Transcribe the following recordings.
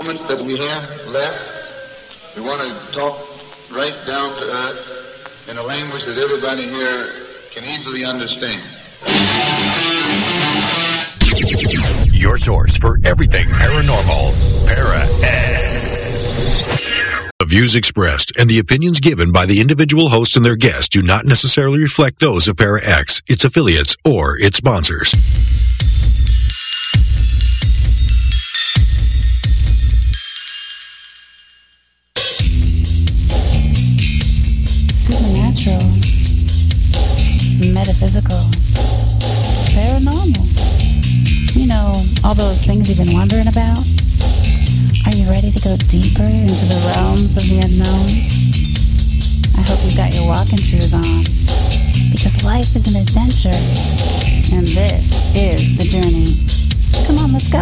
moments that we have left, we want to talk right down to earth in a language that everybody here can easily understand. Your source for everything paranormal, Para-X. The views expressed and the opinions given by the individual host and their guests do not necessarily reflect those of Para-X, its affiliates, or its sponsors. Supernatural, metaphysical, paranormal. You know, all those things you've been wondering about? Are you ready to go deeper into the realms of the unknown? I hope you've got your walking shoes on, because life is an adventure, and this is the journey. Come on, let's go.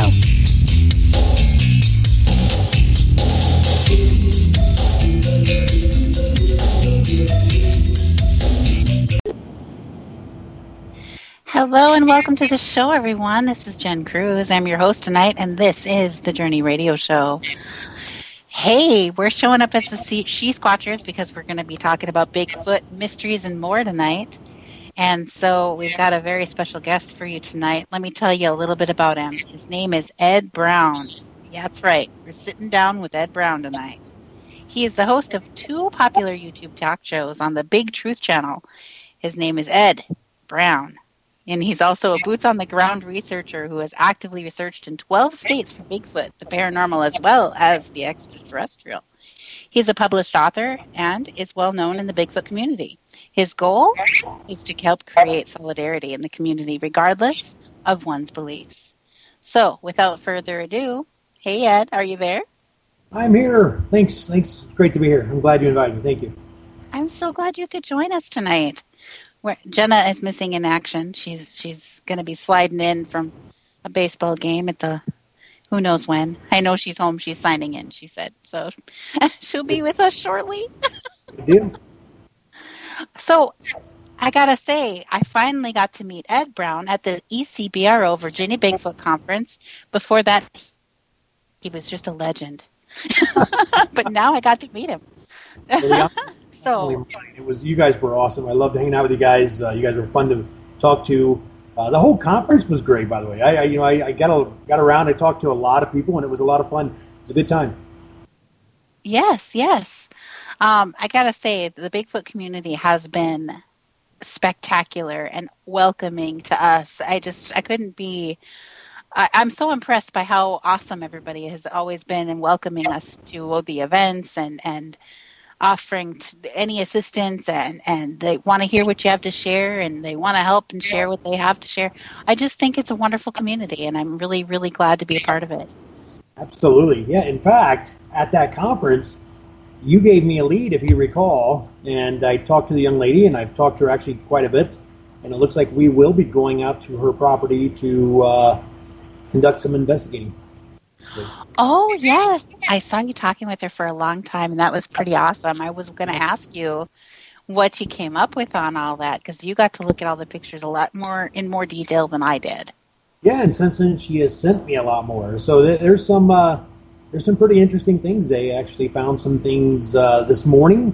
Hello and welcome to the show, everyone. This is Jen Cruz. I'm your host tonight, and this is the Journey Radio Show. Hey, we're showing up as the She Squatchers because we're going to be talking about Bigfoot mysteries and more tonight. And so we've got a very special guest for you tonight. Let me tell you a little bit about him. His name is Ed Brown. Yeah, that's right. We're sitting down with Ed Brown tonight. He is the host of two popular YouTube talk shows on the Big Truth channel. His name is Ed Brown. And he's also a boots-on-the-ground researcher who has actively researched in 12 states for Bigfoot, the paranormal, as well as the extraterrestrial. He's a published author and is well known in the Bigfoot community. His goal is to help create solidarity in the community, regardless of one's beliefs. So, without further ado, hey Ed, are you there? I'm here. Thanks. It's great to be here. I'm glad you invited me. Thank you. I'm so glad you could join us tonight. Jenna is missing in action. She's going to be sliding in from a baseball game at the who knows when. I know she's home. She's signing in, she said. So she'll be with us shortly. Yeah. So I got to say, I finally got to meet Ed Brown at the ECBRO Virginia Bigfoot Conference. Before that, he was just a legend. But now I got to meet him. So it was, you guys were awesome. I loved hanging out with you guys. You guys were fun to talk to. The whole conference was great, by the way. I got around. I talked to a lot of people, and it was a lot of fun. It was a good time. Yes. I got to say, the Bigfoot community has been spectacular and welcoming to us. I couldn't be... I'm so impressed by how awesome everybody has always been in welcoming us to the events and offering any assistance, and they want to hear what you have to share, and they want to help and share what they have to share. I just think it's a wonderful community, and I'm really, really glad to be a part of it. Absolutely. Yeah, in fact, at that conference, you gave me a lead, if you recall, and I talked to the young lady, and I've talked to her actually quite a bit, and it looks like we will be going out to her property to conduct some investigating. Oh, yes. I saw you talking with her for a long time, and that was pretty awesome. I was going to ask you what you came up with on all that, because you got to look at all the pictures in more detail than I did. Yeah, and since then she has sent me a lot more. So there's some pretty interesting things. They actually found some things this morning.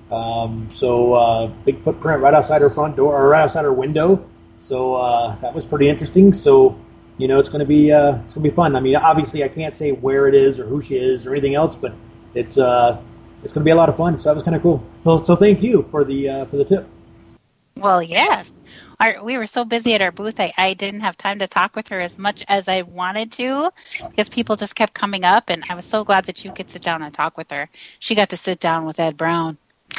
Big footprint right outside her front door, or right outside her window. So that was pretty interesting. So, you know, it's going to be fun. I mean, obviously, I can't say where it is or who she is or anything else, but it's going to be a lot of fun. So that was kind of cool. So thank you for the tip. Well, yes, we were so busy at our booth. I didn't have time to talk with her as much as I wanted to, because people just kept coming up, and I was so glad that you could sit down and talk with her. She got to sit down with Ed Brown.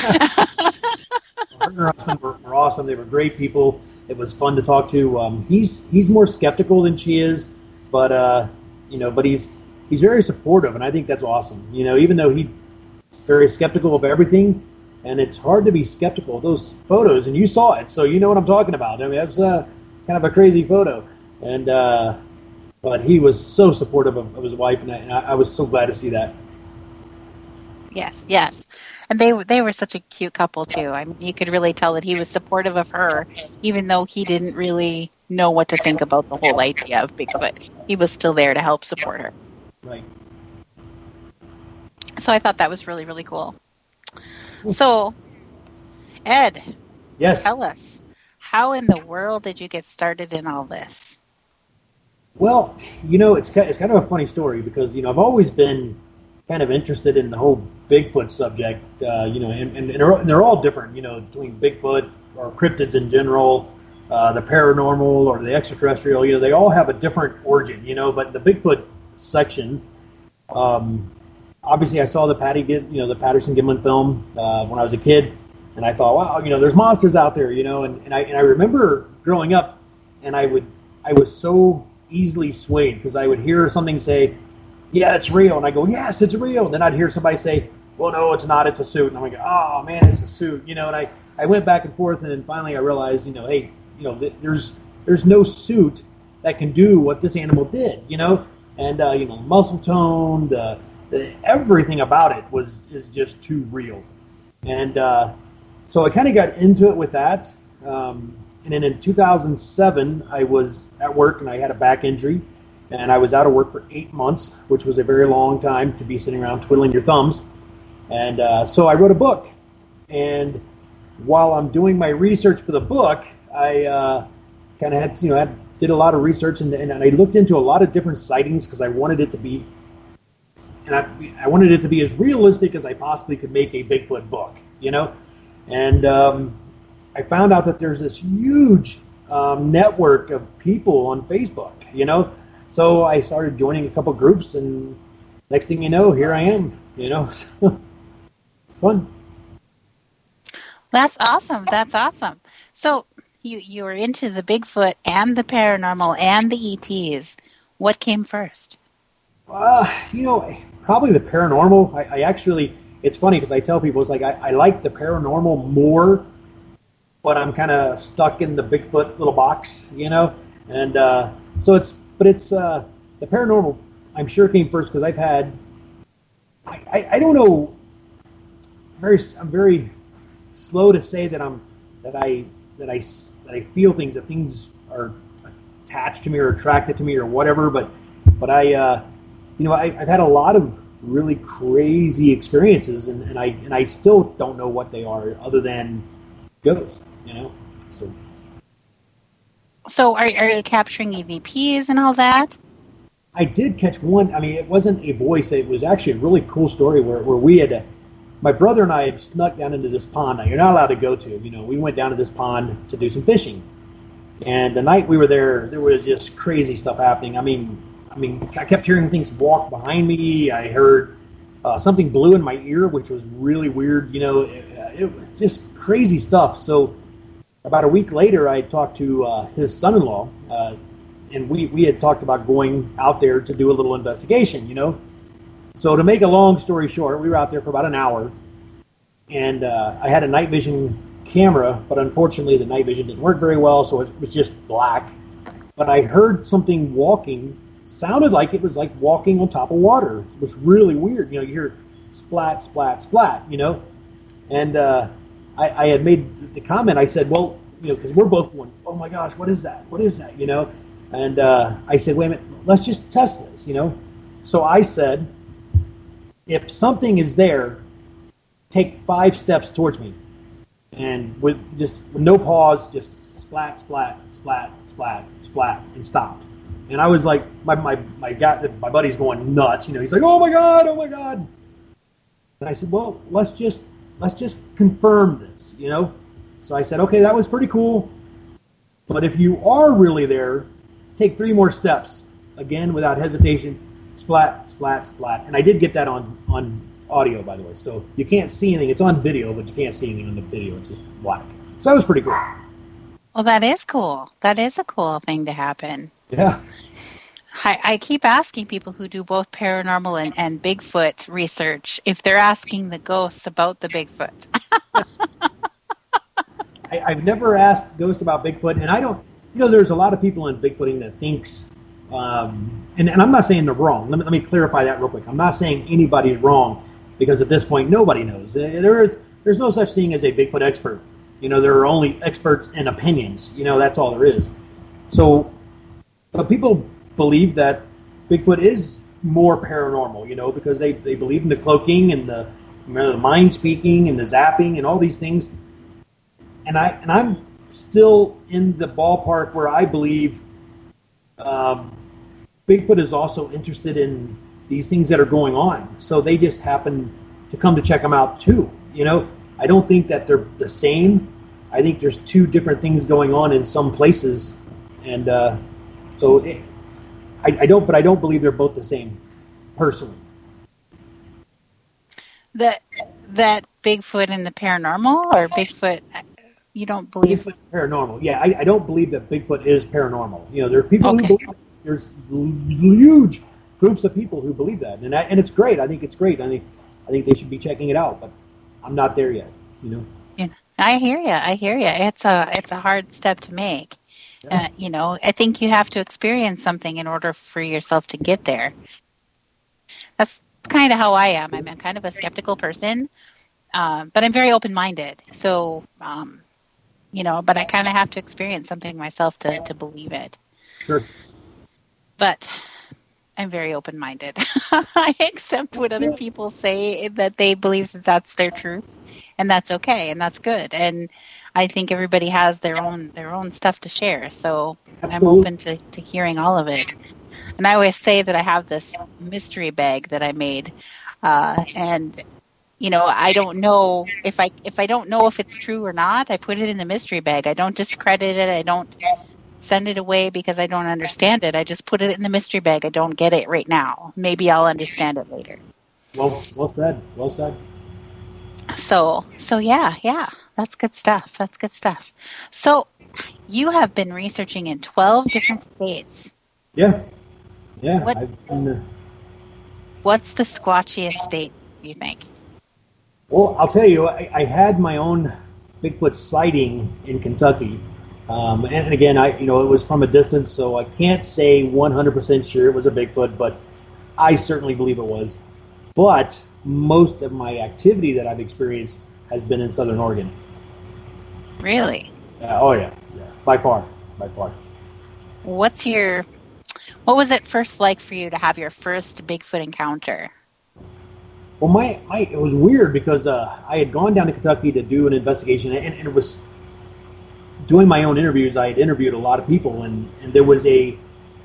Her husband were awesome. They were great people. It was fun to talk to. He's more skeptical than she is, but he's very supportive, and I think that's awesome. You know, even though he's very skeptical of everything, and it's hard to be skeptical of those photos, and you saw it, so you know what I'm talking about. I mean, that's kind of a crazy photo, and but he was so supportive of his wife, and I was so glad to see that. Yes. And they were such a cute couple, too. I mean, you could really tell that he was supportive of her, even though he didn't really know what to think about the whole idea of Bigfoot. He was still there to help support her. Right. So I thought that was really, really cool. So, Ed, Yes. tell us, how in the world did you get started in all this? Well, it's kind of a funny story because, I've always been kind of interested in the whole Bigfoot subject, and they're all different, between Bigfoot or cryptids in general, the paranormal or the extraterrestrial, they all have a different origin, but the Bigfoot section, obviously I saw the Patterson Gimlin film when I was a kid, and I thought, wow, there's monsters out there, and I remember growing up, and I was so easily swayed because I would hear something say, yeah, it's real, and I go, yes, it's real, and then I'd hear somebody say, well, no, it's not, it's a suit, and I'm like, oh man, it's a suit, and I went back and forth, and then finally I realized, hey, there's no suit that can do what this animal did, and muscle toned, everything about it is just too real, and so I kind of got into it with that. And then in 2007, I was at work and I had a back injury, and I was out of work for 8 months, which was a very long time to be sitting around twiddling your thumbs. And so I wrote a book. And while I'm doing my research for the book, I kind of did a lot of research, and I looked into a lot of different sightings because I wanted it to be, and I wanted it to be as realistic as I possibly could make a Bigfoot book, And I found out that there's this huge network of people on Facebook, So I started joining a couple groups, and next thing you know, here I am, So it's fun. That's awesome. That's awesome. So you were into the Bigfoot and the paranormal and the ETs. What came first? Probably the paranormal. I actually, it's funny because I tell people, it's like I like the paranormal more, but I'm kind of stuck in the Bigfoot little box, and so it's the paranormal. I'm sure came first because I've had, I don't know, I'm very slow to say that I feel things, that things are attached to me or attracted to me or whatever, but I've had a lot of really crazy experiences, and I still don't know what they are other than ghosts. So are you capturing EVPs and all that? I did catch one. I mean, it wasn't a voice. It was actually a really cool story where we had my brother and I had snuck down into this pond. Now, you're not allowed to go to. We went down to this pond to do some fishing. And the night we were there was just crazy stuff happening. I mean, I kept hearing things walk behind me. I heard something blew in my ear, which was really weird. It was just crazy stuff. So about a week later, I talked to his son-in-law, and we had talked about going out there to do a little investigation, So to make a long story short, we were out there for about an hour, and I had a night vision camera, but unfortunately the night vision didn't work very well, so it was just black. But I heard something walking, sounded like it was like walking on top of water. It was really weird. You hear splat, splat, splat, And I had made the comment, I said, well, because we're both going, oh my gosh, what is that? What is that? And I said, wait a minute, let's just test this, So I said, if something is there, take 5 steps towards me. And with no pause, just splat, splat, splat, splat, splat, and stopped. And I was like, my buddy's going nuts, He's like, oh my god. And I said, well, let's just confirm this, So I said, okay, that was pretty cool. But if you are really there, take 3 more steps. Again, without hesitation, splat, splat, splat. And I did get that on audio, by the way. So you can't see anything. It's on video, but you can't see anything on the video. It's just black. So that was pretty cool. Well, that is cool. That is a cool thing to happen. Yeah. I keep asking people who do both paranormal and Bigfoot research if they're asking the ghosts about the Bigfoot. I've never asked ghosts about Bigfoot, and I don't. There's a lot of people in Bigfooting that thinks, and I'm not saying they're wrong. Let me clarify that real quick. I'm not saying anybody's wrong, because at this point nobody knows. There's no such thing as a Bigfoot expert. There are only experts and opinions. That's all there is. So, but people believe that Bigfoot is more paranormal, because they believe in the cloaking and the mind speaking and the zapping and all these things. And I'm still in the ballpark where I believe Bigfoot is also interested in these things that are going on. So they just happen to come to check them out too. I don't think that they're the same. I think there's two different things going on in some places, and I don't believe they're both the same, personally. That Bigfoot and the paranormal, or Bigfoot, you don't believe? Bigfoot paranormal. Yeah, I don't believe that Bigfoot is paranormal. There are people who believe it. There's huge groups of people who believe that, and it's great. I think it's great. I think they should be checking it out, but I'm not there yet. Yeah, I hear you. It's a hard step to make. Yeah. I think you have to experience something in order for yourself to get there. That's kind of how I am. I'm kind of a skeptical person, but I'm very open-minded. So, but I kind of have to experience something myself to believe it. Sure. But I'm very open-minded. I accept what other people say, that they believe that that's their truth, and that's okay, and that's good. And I think everybody has their own stuff to share. So Absolutely. I'm open to hearing all of it. And I always say that I have this mystery bag that I made, and I don't know if I don't know if it's true or not. I put it in the mystery bag. I don't discredit it. I don't send it away because I don't understand it. I just put it in the mystery bag. I don't get it right now. Maybe I'll understand it later. Well said. Well said. So yeah. That's good stuff. So you have been researching in 12 different states. Yeah. What's the squatchiest state, do you think? Well, I'll tell you, I had my own Bigfoot sighting in Kentucky. And again, it was from a distance, so I can't say 100% sure it was a Bigfoot, but I certainly believe it was. But most of my activity that I've experienced has been in Southern Oregon. Really? Oh yeah, by far. What was it first like for you to have your first Bigfoot encounter? Well, it was weird because I had gone down to Kentucky to do an investigation, and it was doing my own interviews. I had interviewed a lot of people, and there was a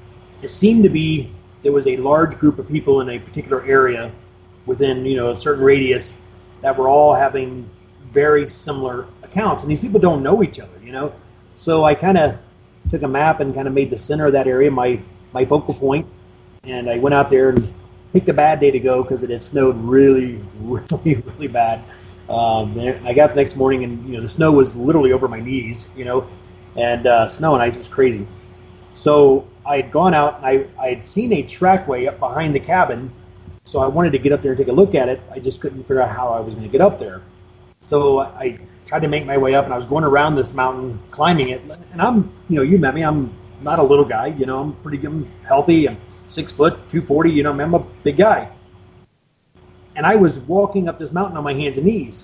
large group of people in a particular area within a certain radius that were all having very similar accounts, and these people don't know each other, So I kind of took a map and kind of made the center of that area my focal point, and I went out there and picked a bad day to go because it had snowed really, really, really bad. I got up the next morning, and the snow was literally over my knees, and snow and ice was crazy. So I had gone out, and I had seen a trackway up behind the cabin, so I wanted to get up there and take a look at it. I just couldn't figure out how I was going to get up there. So I tried to make my way up, and I was going around this mountain, climbing it. And I'm, you met me, I'm not a little guy, I'm healthy, I'm 6 foot, 240, I'm a big guy. And I was walking up this mountain on my hands and knees,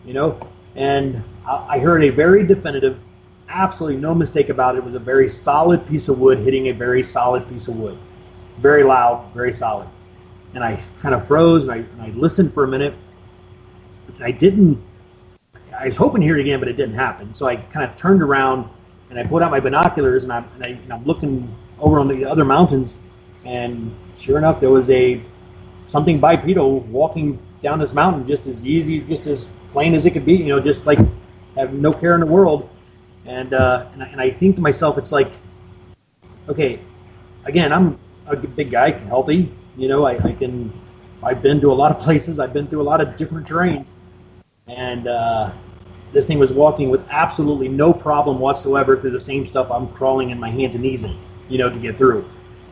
and I heard a very definitive, absolutely no mistake about it. It was a very solid piece of wood hitting a very solid piece of wood. Very loud, very solid. And I kind of froze, and I listened for a minute. And I was hoping to hear it again, but it didn't happen. So I kind of turned around, and I put out my binoculars, and I'm looking over on the other mountains, and sure enough, there was something bipedal walking down this mountain just as easy, just as plain as it could be, just like have no care in the world. And I think to myself, it's like, okay, again, I'm a big guy, healthy, I've been to a lot of places, I've been through a lot of different terrains, and this thing was walking with absolutely no problem whatsoever through the same stuff I'm crawling in my hands and knees in, to get through.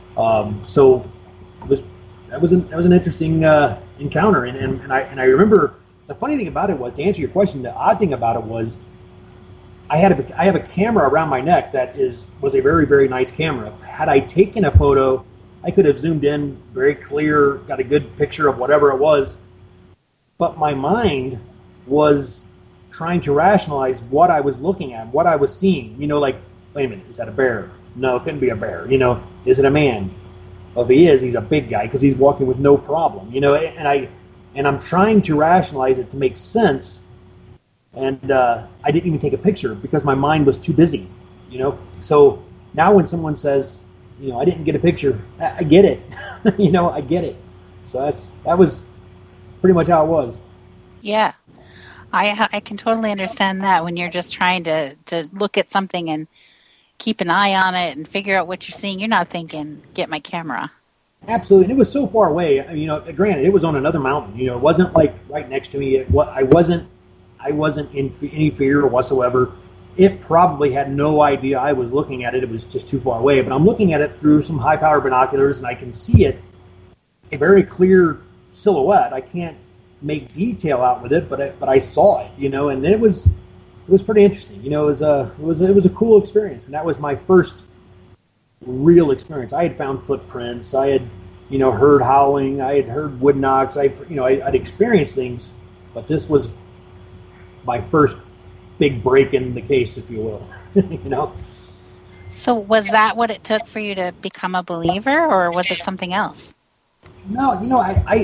So that was an interesting encounter, and I remember the funny thing about it was, to answer your question, the odd thing about it was I have a camera around my neck that was a very, very nice camera. Had I taken a photo, I could have zoomed in very clear, got a good picture of whatever it was, but my mind was trying to rationalize what I was looking at, what I was seeing. Like, wait a minute, is that a bear? No, it couldn't be a bear. Is it a man? Well, if he is, he's a big guy because he's walking with no problem, you know. And I'm trying to rationalize it to make sense, and I didn't even take a picture because my mind was too busy, you know. So now when someone says, you know, I didn't get a picture, I get it, you know, I get it. So that was pretty much how it was. Yeah. I can totally understand that when you're just trying to look at something and keep an eye on it and figure out what you're seeing. You're not thinking, get my camera. Absolutely. And it was so far away. I mean, you know, granted, it was on another mountain. You know, it wasn't like right next to me. I wasn't in any fear whatsoever. It probably had no idea I was looking at it. It was just too far away. But I'm looking at it through some high-power binoculars, and I can see it, a very clear silhouette. I can't make detail out with it, but I saw it, you know, and it was pretty interesting. You know, it was a cool experience, and that was my first real experience. I had found footprints, I had, you know, heard howling, I had heard wood knocks, I'd experienced things, but this was my first big break in the case, if you will. You know. So was that what it took for you to become a believer, or was it something else? No, you know,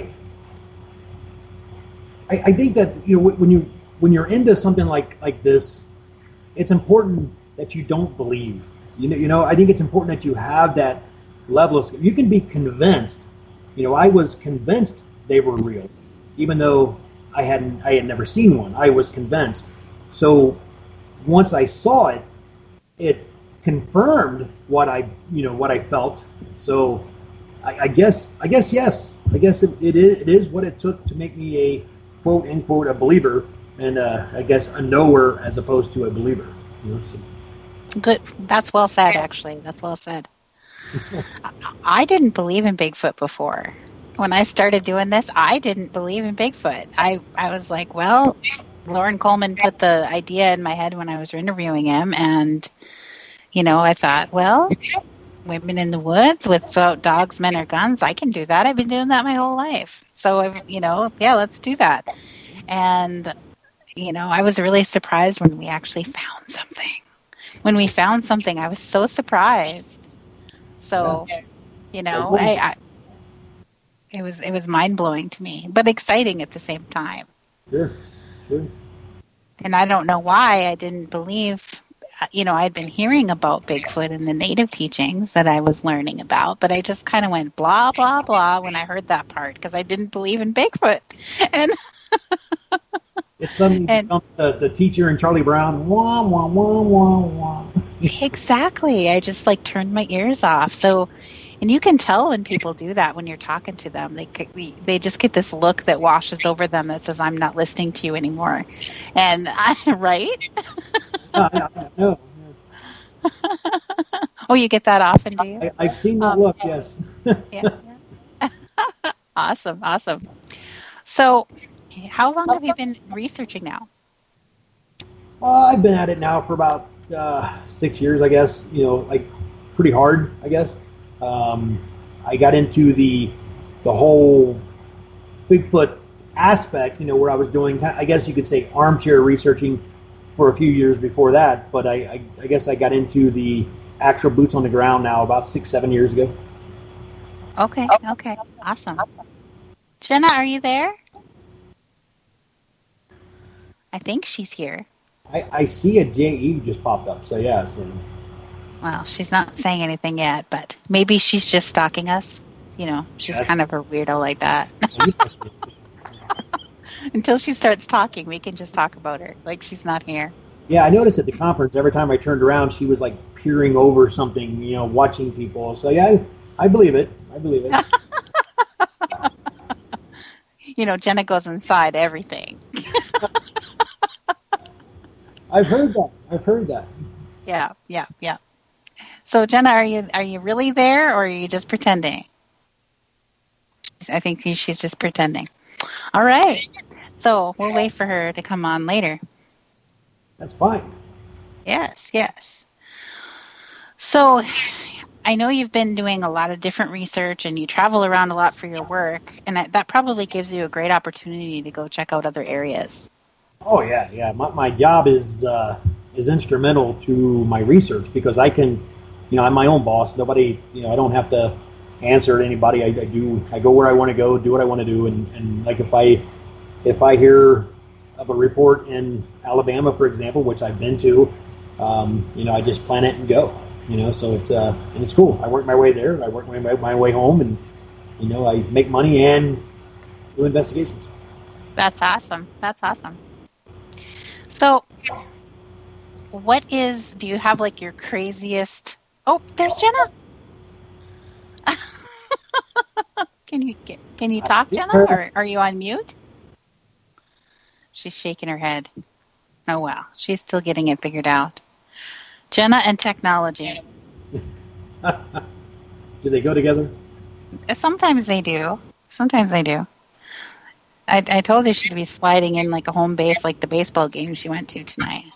I think that, you know, when you're into something like this, it's important that you don't believe. You know, I think it's important that you have that level of. You can be convinced. You know, I was convinced they were real, even though I had never seen one. I was convinced. So once I saw it, it confirmed what I felt. So I guess yes. I guess it is what it took to make me a quote unquote a believer, and I guess a knower as opposed to a believer. You know, so. Good. That's well said, actually. That's well said. I didn't believe in Bigfoot before. When I started doing this, I didn't believe in Bigfoot. I was like, well, Lauren Coleman put the idea in my head when I was interviewing him, and, you know, I thought, well, women in the woods without dogs, men, or guns, I can do that. I've been doing that my whole life. So, you know, yeah, let's do that. And, you know, I was really surprised when we actually found something. When we found something, I was so surprised. So, you know, it was mind-blowing to me, but exciting at the same time. Sure. And I don't know why I didn't believe. You know, I'd been hearing about Bigfoot and the native teachings that I was learning about, but I just kind of went blah, blah, blah when I heard that part because I didn't believe in Bigfoot. And it's suddenly becomes the teacher in Charlie Brown. Wah, wah, wah, wah, wah. Exactly. I just like turned my ears off. So, and you can tell when people do that when you're talking to them. They just get this look that washes over them that says, I'm not listening to you anymore. And right? No. Oh, you get that often, do you? I've seen that look, yes. Yeah. Awesome. So, how long have you been researching now? I've been at it now for about 6 years, I guess. You know, like pretty hard, I guess. I got into the whole Bigfoot aspect, you know, where I was doing, I guess you could say, armchair researching for a few years before that, but I guess I got into the actual boots on the ground now about 6-7 years ago. Okay, awesome. Jenna, are you there? I think she's here. I see a JE just popped up, so yeah. So. Well, she's not saying anything yet, but maybe she's just stalking us. You know, she's kind of a weirdo like that. Until she starts talking, we can just talk about her like she's not here. Yeah, I noticed at the conference, every time I turned around, she was like peering over something, you know, watching people. So yeah, I believe it. You know, Jenna goes inside everything. I've heard that. Yeah. So Jenna, are you really there, or are you just pretending? I think she's just pretending. All right. So we'll wait for her to come on later. That's fine. Yes. So I know you've been doing a lot of different research and you travel around a lot for your work, and that probably gives you a great opportunity to go check out other areas. Oh, yeah. My job is instrumental to my research because I can, you know, I'm my own boss. Nobody, you know, I don't have to answer to anybody. I go where I want to go, do what I want to do, and like if I hear of a report in Alabama, for example, which I've been to, I just plan it and go. So it's cool. I work my way there. I work my way home, and I make money and do investigations. That's awesome. So, do you have like your craziest? Oh, there's Jenna. Can you talk, Jenna, or are you on mute? She's shaking her head. Oh well, she's still getting it figured out. Jenna and technology. Do they go together? Sometimes they do. I told her she'd be sliding in like a home base, like the baseball game she went to tonight.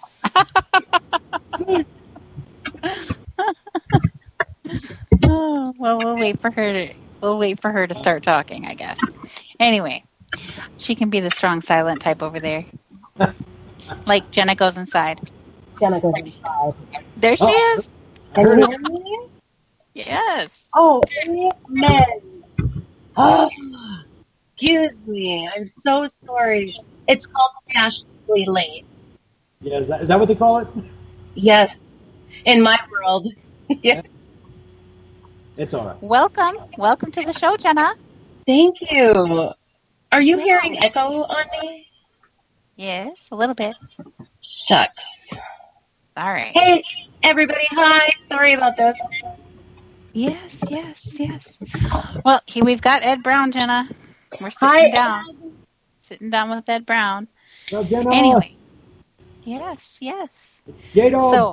Oh, well, we'll wait for her to start talking, I guess. Anyway, she can be the strong, silent type over there. Like Jenna goes inside. Jenna goes inside. There she is. Can you hear me? Yes. Oh, amen. Oh, excuse me. I'm so sorry. It's called fashionably late. Yeah, is that what they call it? Yes. In my world. Yeah. It's all right. Welcome to the show, Jenna. Thank you. Are you hearing echo on me? Yes, a little bit. Shucks. All right. Hey, everybody. Hi. Sorry about this. Yes. Well, we've got Ed Brown, Jenna. We're sitting down with Ed Brown. Well, Jenna. Anyway. Yes. J-Dog.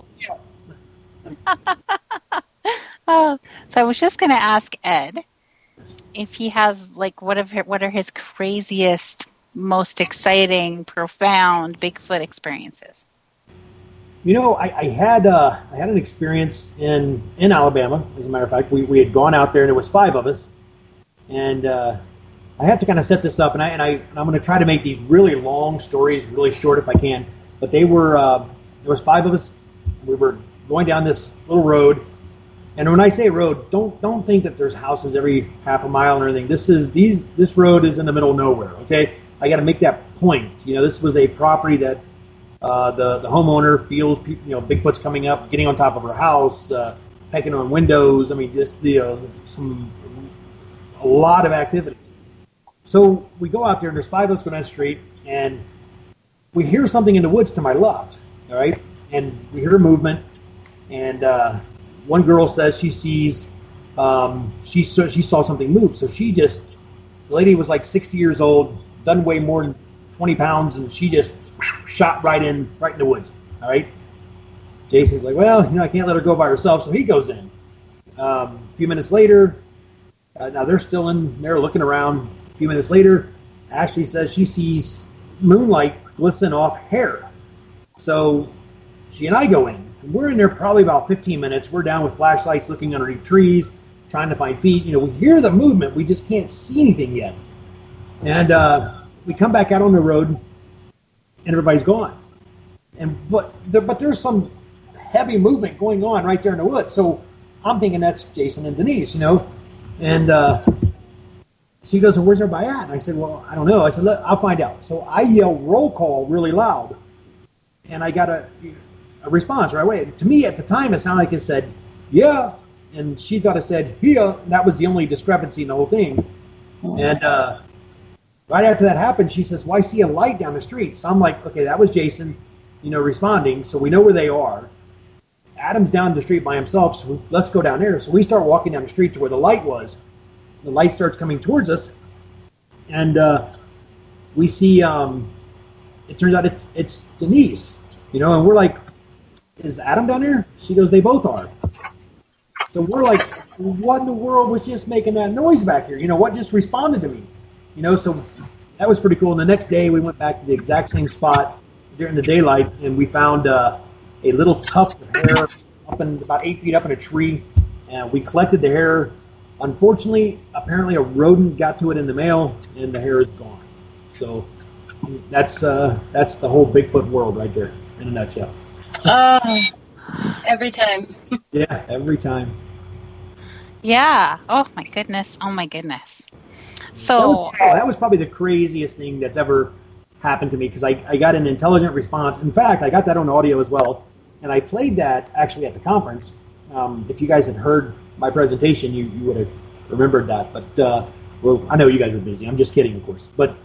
So I was just going to ask Ed if he has like what are his craziest, most exciting, profound Bigfoot experiences. I had an experience in Alabama. As a matter of fact, we had gone out there, and there was 5 of us. And I have to kind of set this up, and I'm going to try to make these really long stories really short if I can. But there was 5 of us. We were going down this little road, and when I say road, don't think that there's houses every half a mile or anything. This road is in the middle of nowhere. Okay, I got to make that point. this was a property that. The homeowner feels Bigfoot's coming up, getting on top of her house, pecking on windows. I mean, just a lot of activity. So we go out there, and there's 5 of us going down the street, and we hear something in the woods to my left. All right, and we hear movement, and one girl says she sees she saw something move. So the lady was like 60 years old, doesn't weigh more than 20 pounds, and she just shot right in the woods. All right. Jason's like, well, I can't let her go by herself, so he goes in. A few minutes later, now they're still in there looking around. A few minutes later, Ashley says she sees moonlight glisten off hair. So she and I go in. And we're in there probably about 15 minutes. We're down with flashlights looking underneath trees, trying to find feet. We hear the movement. We just can't see anything yet. And we come back out on the road, and everybody's gone. But there's some heavy movement going on right there in the woods. So I'm thinking that's Jason and Denise, And she goes, well, where's everybody at? And I said, well, I don't know. I said, look, I'll find out. So I yell roll call really loud. And I got a response right away. To me, at the time, it sounded like it said, yeah. And she thought it said, yeah. And that was the only discrepancy in the whole thing. And right after that happened, she says, well, I see a light down the street. So I'm like, okay, that was Jason, responding. So we know where they are. Adam's down the street by himself, so let's go down there. So we start walking down the street to where the light was. The light starts coming towards us, and we see, it turns out it's Denise, and we're like, is Adam down there? She goes, they both are. So we're like, what in the world was just making that noise back here? What just responded to me? So that was pretty cool. And the next day we went back to the exact same spot during the daylight, and we found a little tuft of hair about 8 feet up in a tree, and we collected the hair. Unfortunately, apparently a rodent got to it in the mail, and the hair is gone. So that's the whole Bigfoot world right there in a nutshell. Every time. Yeah, every time. Yeah. Oh my goodness. So that was probably the craziest thing that's ever happened to me, because I got an intelligent response. In fact, I got that on audio as well, and I played that actually at the conference. If you guys had heard my presentation, you would have remembered that. But well, I know you guys were busy. I'm just kidding, of course. But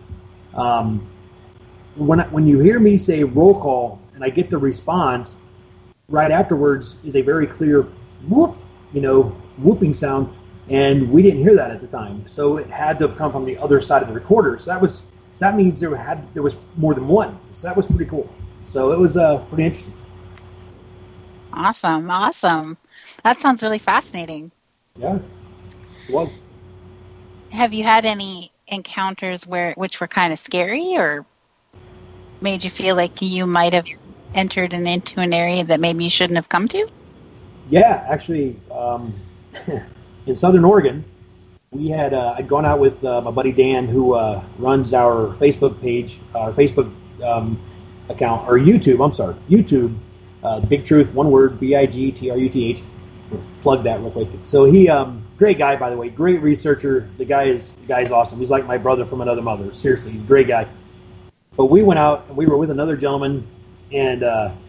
when you hear me say roll call and I get the response, right afterwards is a very clear whoop, whooping sound, and we didn't hear that at the time, so it had to have come from the other side of the recorder. So that means there was more than one. So that was pretty cool. So it was pretty interesting. Awesome. That sounds really fascinating. Yeah. Well, have you had any encounters which were kind of scary or made you feel like you might have entered into an area that maybe you shouldn't have come to? Yeah, actually, in Southern Oregon, we had I'd gone out with my buddy Dan, who runs our Facebook page, our Facebook account, or YouTube. I'm sorry, YouTube. Big Truth, one word, BIGTRUTH. Plug that real quick. So he, great guy, by the way, great researcher. The guy's awesome. He's like my brother from another mother. Seriously, he's a great guy. But we went out and we were with another gentleman, and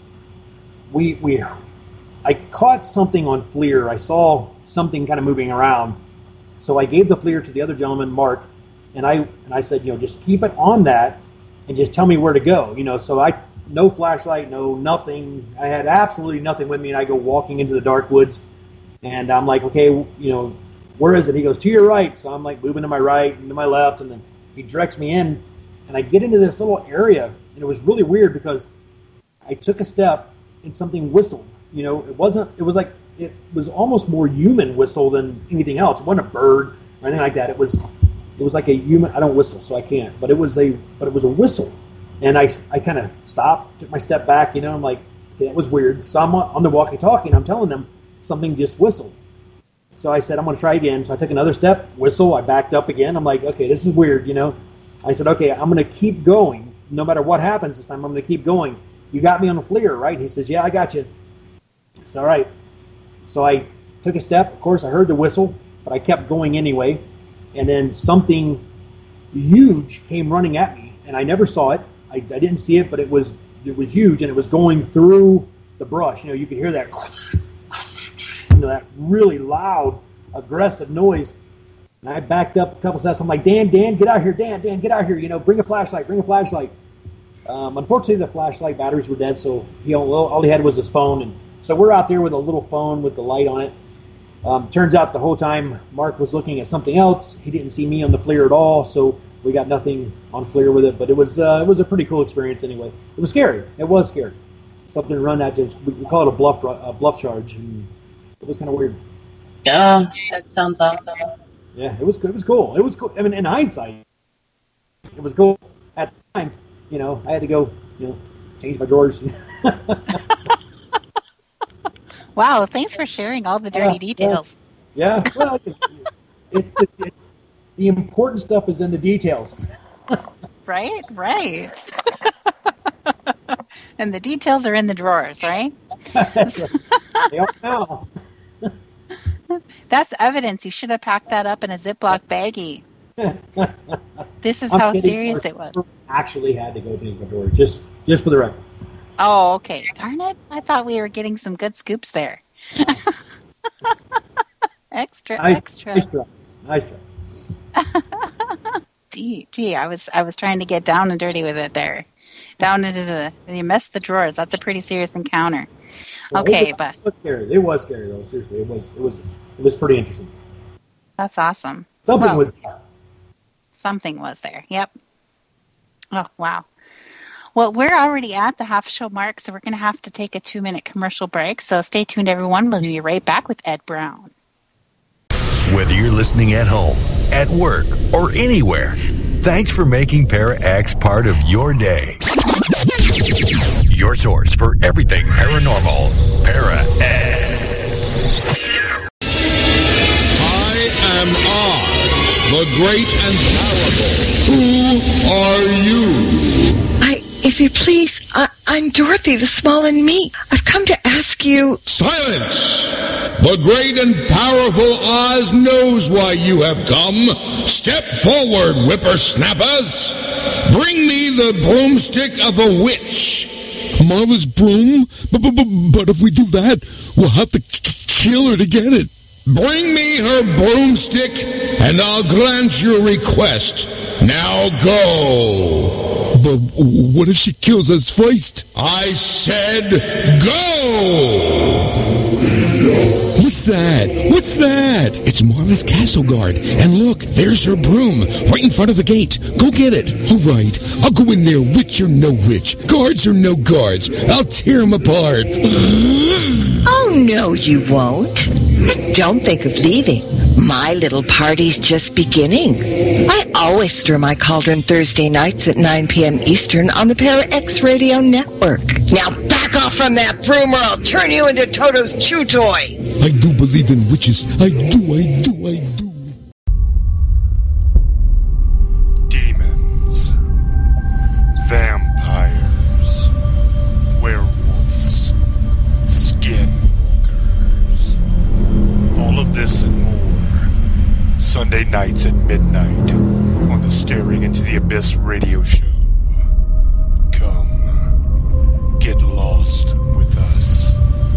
I caught something on FLIR. I saw something kind of moving around. So I gave the FLIR to the other gentleman, Mark, and I said, just keep it on that and just tell me where to go. So no flashlight, no nothing. I had absolutely nothing with me, and I go walking into the dark woods, and I'm like, okay, where is it? He goes, to your right. So I'm like moving to my right and to my left, and then he directs me in, and I get into this little area, and it was really weird because I took a step and something whistled. It was almost more human whistle than anything else. It wasn't a bird or anything like that. It was like a human. I don't whistle, so I can't. But it was a whistle, and I kind of stopped, took my step back. I'm like, okay, that was weird. So I'm on the walkie-talkie, and I'm telling them something just whistled. So I said, I'm going to try again. So I took another step, whistle. I backed up again. I'm like, okay, this is weird. I said, okay, I'm going to keep going. No matter what happens this time, I'm going to keep going. You got me on the FLIR, right? He says, yeah, I got you. It's all right. So I took a step. Of course, I heard the whistle, but I kept going anyway. And then something huge came running at me, and I never saw it. I didn't see it, but it was huge, and it was going through the brush. You could hear that, that really loud, aggressive noise. And I backed up a couple steps. I'm like, Dan, get out here. Dan, get out here. Bring a flashlight. Unfortunately, the flashlight batteries were dead, so all he had was his phone. And so we're out there with a little phone with the light on it. Turns out the whole time Mark was looking at something else. He didn't see me on the FLIR at all, so we got nothing on FLIR with it. But it was a pretty cool experience anyway. It was scary. It was scary. Something to run at you. We call it a bluff charge. And it was kind of weird. Yeah, that sounds awesome. Yeah, it was cool. It was cool. I mean, in hindsight, it was cool. At the time, I had to go, change my drawers. Wow, thanks for sharing all the dirty details. Yeah, well, it's the important stuff is in the details. Right. And the details are in the drawers, right? That's right. They are now. That's evidence. You should have packed that up in a Ziploc baggie. This is how serious it was. Actually had to go change my drawers, just for the record. Oh, okay. Darn it. I thought we were getting some good scoops there. Extra. Nice try. Gee, I was trying to get down and dirty with it there. Down into you messed the drawers. That's a pretty serious encounter. Well, okay, it was scary. It was scary though. Seriously, it was pretty interesting. That's awesome. Something was there. Something was there. Yep. Oh, wow. Well, we're already at the half show mark, so we're going to have to take a 2-minute commercial break. So stay tuned, everyone. We'll be right back with Ed Brown. Whether you're listening at home, at work, or anywhere, thanks for making Para X part of your day. Your source for everything paranormal, Para X. I am Oz, the great and powerful. Who are you? If you please, I'm Dorothy, the small and meek. I've come to ask you... Silence! The great and powerful Oz knows why you have come. Step forward, whippersnappers. Bring me the broomstick of a witch. Martha's broom? But if we do that, we'll have to kill her to get it. Bring me her broomstick, and I'll grant your request. Now go. But what if she kills us first? I said go! What's that? What's that? It's Martha's castle guard. And look, there's her broom, right in front of the gate. Go get it. All right, I'll go in there, witch or no witch, guards or no guards. I'll tear them apart. Oh, no, you won't. Don't think of leaving. My little party's just beginning. I always stir my cauldron Thursday nights at 9 p.m. Eastern on the Para X Radio Network. Now back off from that broom or I'll turn you into Toto's chew toy. I do believe in witches. I do. Demons, vampires, werewolves, skinwalkers. All of this and more. Sunday nights at midnight on the Staring Into the Abyss radio show. Come, get lost with us.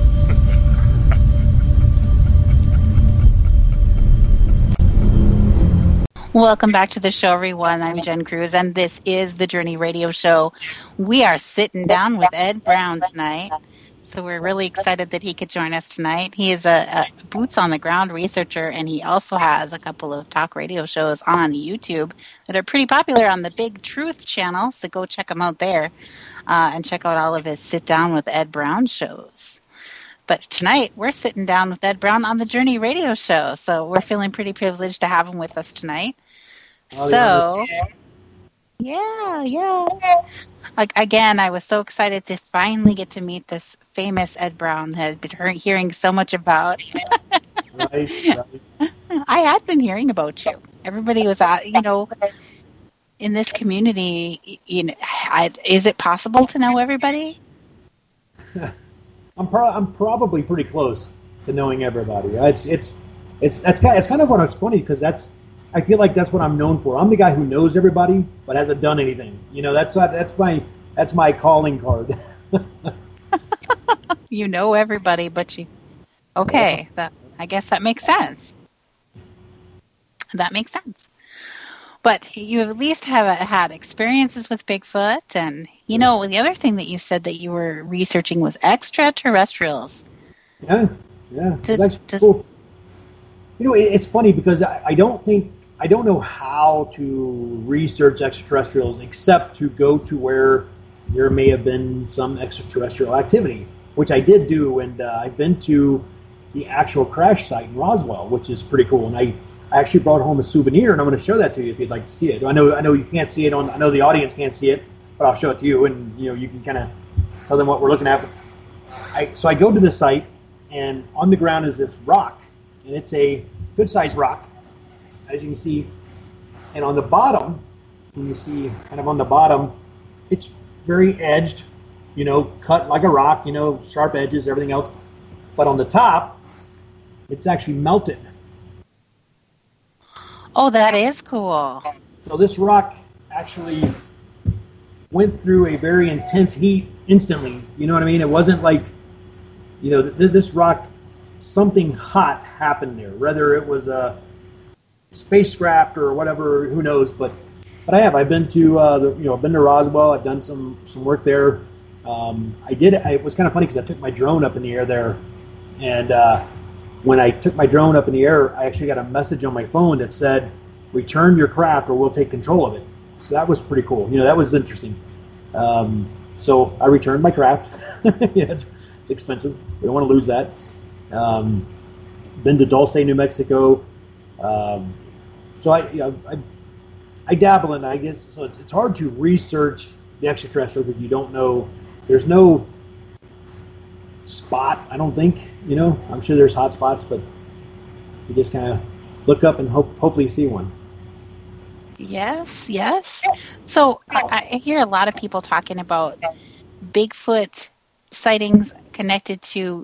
Welcome back to the show, everyone. I'm Jen Cruz, and this is the Journey Radio Show. We are sitting down with Ed Brown tonight, so we're really excited that he could join us tonight. He is a boots-on-the-ground researcher, and he also has a couple of talk radio shows on YouTube that are pretty popular on the Big Truth channel, so go check him out there and check out all of his Sit Down with Ed Brown shows. But tonight, we're sitting down with Ed Brown on the Journey Radio Show, so we're feeling pretty privileged to have him with us tonight. So, yeah. Like, again, I was so excited to finally get to meet this famous Ed Brown that I'd been hearing so much about. Right. I had been hearing about you. Everybody was, in this community, is it possible to know everybody? I'm probably pretty close to knowing everybody. It's kind of what it's funny because I feel like that's what I'm known for. I'm the guy who knows everybody but hasn't done anything. That's my calling card. You know everybody, but you. Okay, I guess that makes sense. That makes sense. But you at least have had experiences with Bigfoot, and the other thing that you said that you were researching was extraterrestrials. Yeah. That's cool. It's funny because I don't know how to research extraterrestrials except to go to where there may have been some extraterrestrial activity, which I did do, and I've been to the actual crash site in Roswell, which is pretty cool, and I actually brought home a souvenir, and I'm going to show that to you if you'd like to see it. I know you can't see it I know the audience can't see it, but I'll show it to you, and you can kind of tell them what we're looking at. So I go to the site, and on the ground is this rock, and it's a good-sized rock, as you can see. And on the bottom, you see kind of on the bottom, it's very edged, cut like a rock, sharp edges, everything else. But on the top, it's actually melted. Oh, that is cool. So this rock actually went through a very intense heat instantly. You know what I mean? It wasn't like, this rock, something hot happened there. Whether it was a spacecraft or whatever, who knows? But I've been to I've been to Roswell. I've done some work there. It was kind of funny because I took my drone up in the air there, and when I took my drone up in the air, I actually got a message on my phone that said, "Return your craft, or we'll take control of it." So that was pretty cool. That was interesting. So I returned my craft. It's expensive. We don't want to lose that. Been to Dulce, New Mexico. So I dabble in it, I guess. So it's hard to research the extraterrestrial because you don't know. There's no spot, I don't think. I'm sure there's hot spots, but you just kind of look up and hopefully see one. Yes. So I hear a lot of people talking about Bigfoot sightings connected to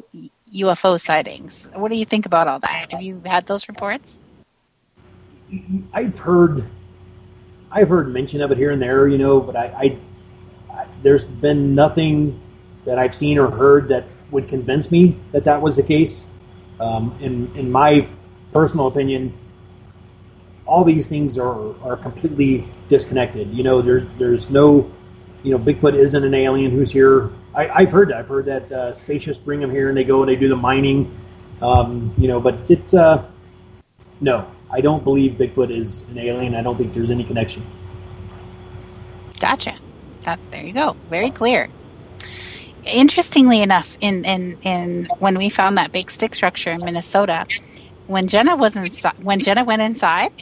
UFO sightings. What do you think about all that? Have you had those reports? I've heard mention of it here and there, but I there's been nothing that I've seen or heard that would convince me that was the case. In my personal opinion, all these things are completely disconnected. There's no, Bigfoot isn't an alien who's here. I've heard that. I've heard that spaceships bring them here and they go and they do the mining. But it's no. I don't believe Bigfoot is an alien. I don't think there's any connection. Gotcha. There you go. Very clear. Interestingly enough, in when we found that big stick structure in Minnesota, when Jenna went inside,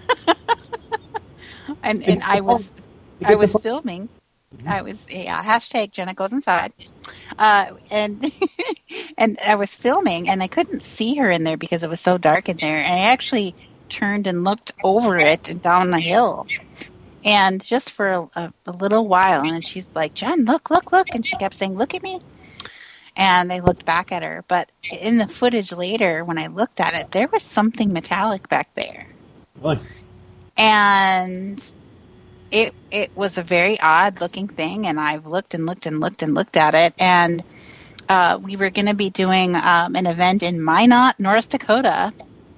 and I was filming. I was hashtag Jenna goes inside, and I was filming and I couldn't see her in there because it was so dark in there. And I actually turned and looked over it and down the hill, and just for a little while. And she's like, "Jen, look!" And she kept saying, "Look at me." And I looked back at her, but in the footage later, when I looked at it, there was something metallic back there. Really? And it was a very odd looking thing, and I've looked and looked and looked and looked at it, and we were going to be doing an event in Minot, North Dakota.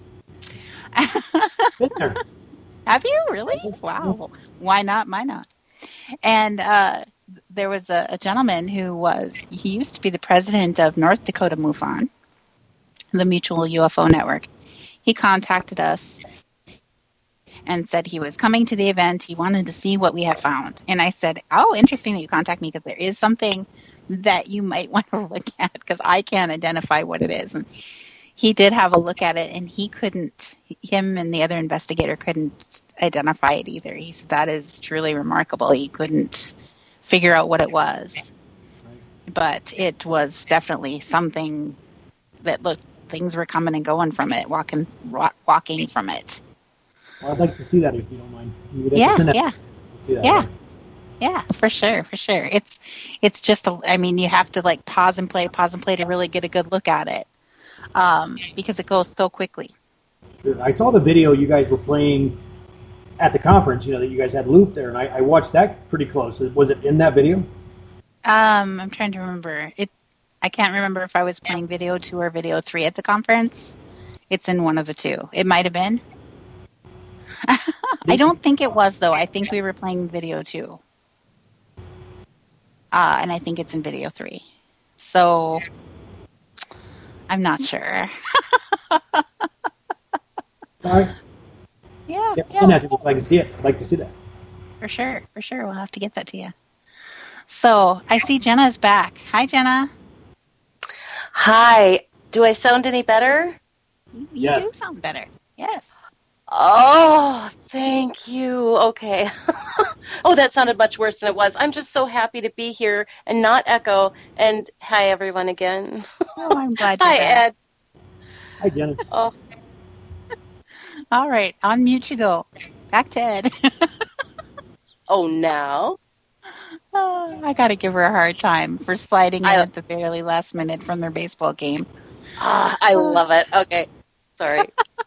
Have you really? Wow. Why not Minot? And there was a gentleman he used to be the president of North Dakota MUFON, the Mutual UFO Network. He contacted us and said he was coming to the event. He wanted to see what we have found. And I said, "Oh, interesting that you contact me, because there is something that you might want to look at, because I can't identify what it is." And he did have a look at it, and him and the other investigator couldn't identify it either. He said, "That is truly remarkable." He couldn't figure out what it was. But it was definitely something that things were coming and going from it, walking from it. Well, I'd like to see that if you don't mind. Yeah, for sure. It's just, you have to pause and play to really get a good look at it, because it goes so quickly. Sure. I saw the video you guys were playing at the conference, that you guys had looped there, and I watched that pretty close. Was it in that video? I'm trying to remember. I can't remember if I was playing video 2 or video 3 at the conference. It's in one of the two. It might have been. I don't think it was, though. I think we were playing video 2. And I think it's in video 3. So, I'm not sure. All right. Yeah. Send that to us. I'd like to see that. For sure. We'll have to get that to you. So, I see Jenna's back. Hi, Jenna. Hi. Do I sound any better? You do sound better. Yes. Oh, thank you. Okay. Oh, that sounded much worse than it was. I'm just so happy to be here and not echo. And hi, everyone, again. Oh, I'm glad you're Hi, back. Ed. Hi, Jenna. Oh. All right. On mute you go. Back to Ed. Oh, now? Oh, I got to give her a hard time for sliding in at the very last minute from their baseball game. I love it. Okay. Sorry.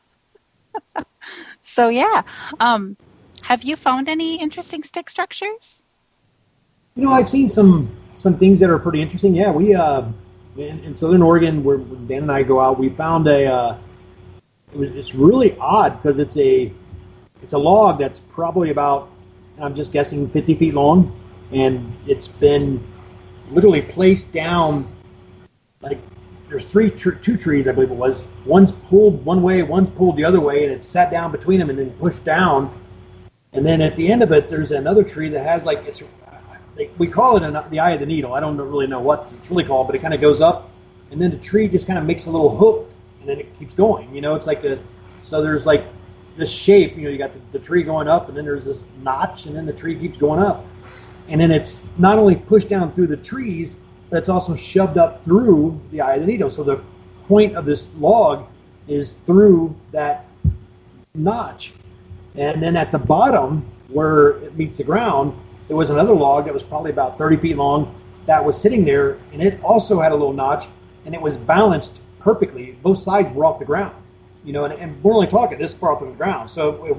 So, yeah. Have you found any interesting stick structures? I've seen some things that are pretty interesting. Yeah, we in Southern Oregon, where Dan and I go out, we found it's really odd because it's a log that's probably about, I'm just guessing, 50 feet long, and it's been literally placed down. There's two trees, I believe it was. One's pulled one way, one's pulled the other way, and it's sat down between them and then pushed down. And then at the end of it, there's another tree that has we call it the eye of the needle. I don't really know what it's really called, but it kind of goes up, and then the tree just kind of makes a little hook, and then it keeps going. It's so there's this shape. You got the tree going up, and then there's this notch, and then the tree keeps going up, and then it's not only pushed down through the trees, but it's also shoved up through the eye of the needle. So the point of this log is through that notch. And then at the bottom, where it meets the ground, there was another log that was probably about 30 feet long that was sitting there, and it also had a little notch, and it was balanced perfectly. Both sides were off the ground, and we're only talking this far off the ground. So it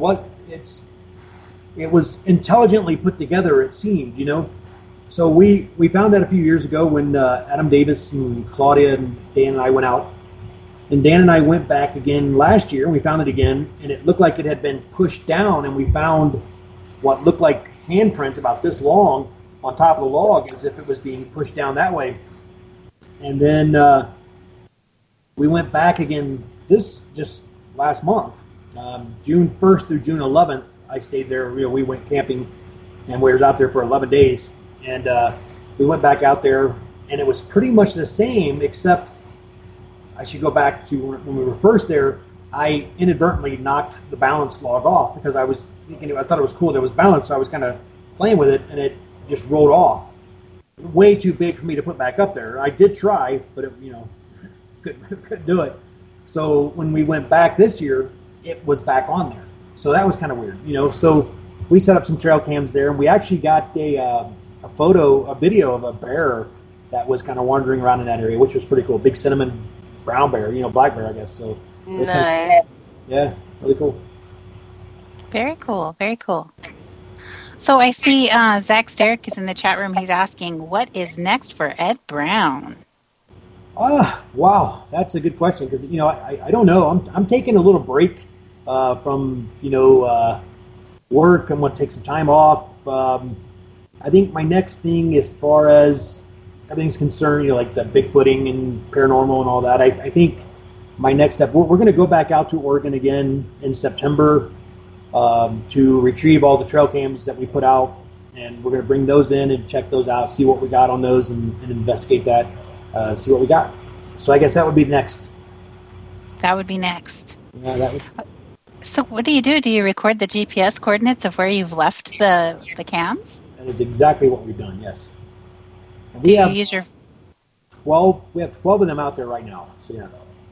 was intelligently put together, it seemed, So we found out a few years ago when Adam Davis and Claudia and Dan and I went out. And Dan and I went back again last year, and we found it again, and it looked like it had been pushed down, and we found what looked like handprints about this long on top of the log as if it was being pushed down that way. And then we went back again just last month, June 1st through June 11th. I stayed there. We went camping, and we were out there for 11 days. And we went back out there, and it was pretty much the same, except I should go back to when we were first there. I inadvertently knocked the balance log off because I was thinking, I thought it was cool that it was balanced, so I was kind of playing with it, and it just rolled off. Way too big for me to put back up there. I did try, but it, couldn't do it. So when we went back this year, it was back on there. So that was kind of weird, So we set up some trail cams there, and we actually got a video of a bear that was kind of wandering around in that area, which was pretty cool. Big cinnamon brown bear, black bear, I guess. So nice. Yeah, really cool. Very cool. Very cool. So I see Zach Sterick is in the chat room. He's asking, what is next for Ed Brown? Wow, that's a good question because I don't know. I'm taking a little break from work. I'm going to take some time off. I think my next thing, as far as everything's concerned, like the Bigfooting and paranormal and all that, I think my next step, we're going to go back out to Oregon again in September to retrieve all the trail cams that we put out, and we're going to bring those in and check those out, see what we got on those, and investigate that, see what we got. So I guess that would be next. That would be next. Yeah, that would. So what do? Do you record the GPS coordinates of where you've left the cams? That is exactly what we've done, yes. And do you use your 12? We have 12 of them out there right now. So yeah.